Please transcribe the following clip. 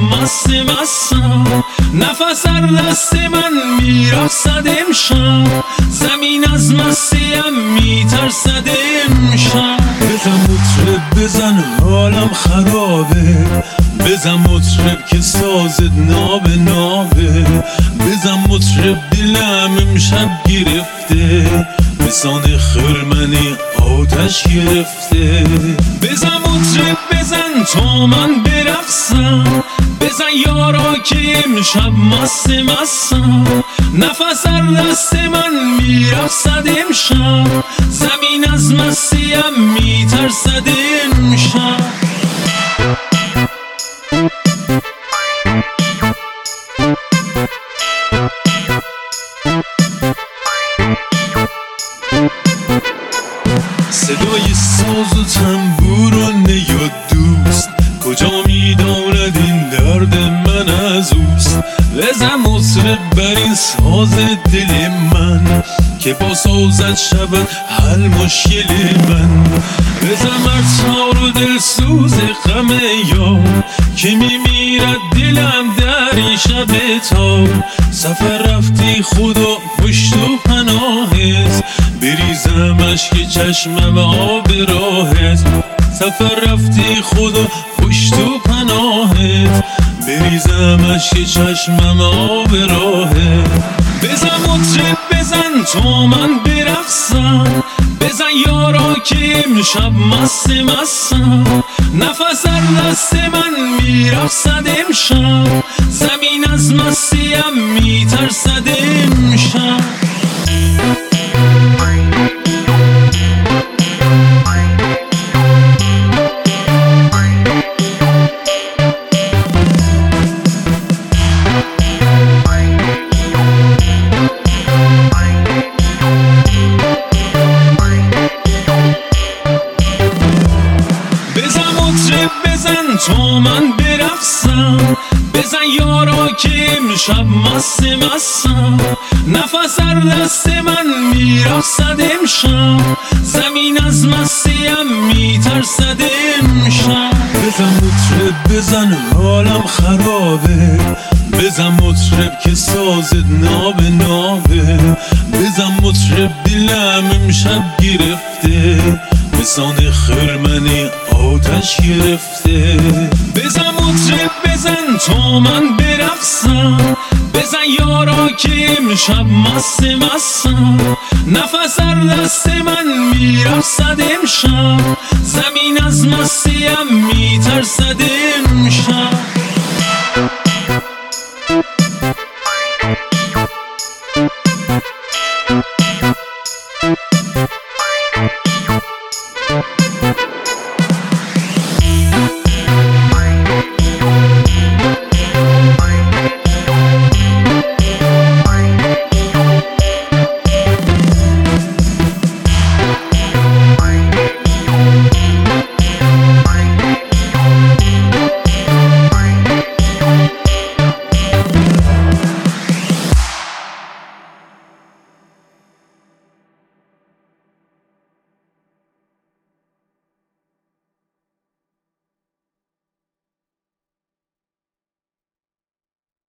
مستم نفس هر دست من میرقصد امشب زمین از مستیم میترسد امشب بزن مطرب بزن حالم خرابه بزن مطرب که سازت نابه نابه بزن مطرب دلم امشب گرفته بسان خرمنی آتش گرفته بزن مطرب بزن تا من برقصم بزن یارا که امشب مستم نفس هر دست من میرقصد امشب زمین از مستیم میترسد امشب صدای ساز و تنبور و نیاد دوست کجا میداند این درد من از اوست بزن مطرب بر این ساز دل من که با سازت شود حل مشکل من بزن مرتار و دل سوز غم یار که میمیرد دلم در این شب تار سفر رفتی خدا پشت و پناهت بریزم اشک چشمم آب راهت سفر رفتی خدا پشت و پناهت بریزم اشک چشمم آب راهت بزن مطرب بزن تا من برقصم بزن یارا که امشب مستم نفس هر دست من میرقصد امشب زمین از مستیم میترسد امشب بزن تا من برقصم بزن یارا که امشب مستم نفس هر دست من میرقصد امشب زمین از مستیم میترسد امشب بزن مطرب بزن حالم خرابه بزن مطرب که سازت نابه نابه بزن مطرب دلم امشب گرفته بسان خرمنی آتش گرفته بزن مطرب بزن تا من برقصم بزن یارا که امشب مستم نفس هر دست من میرقصد امشب زمین از مستیم میترسد امشب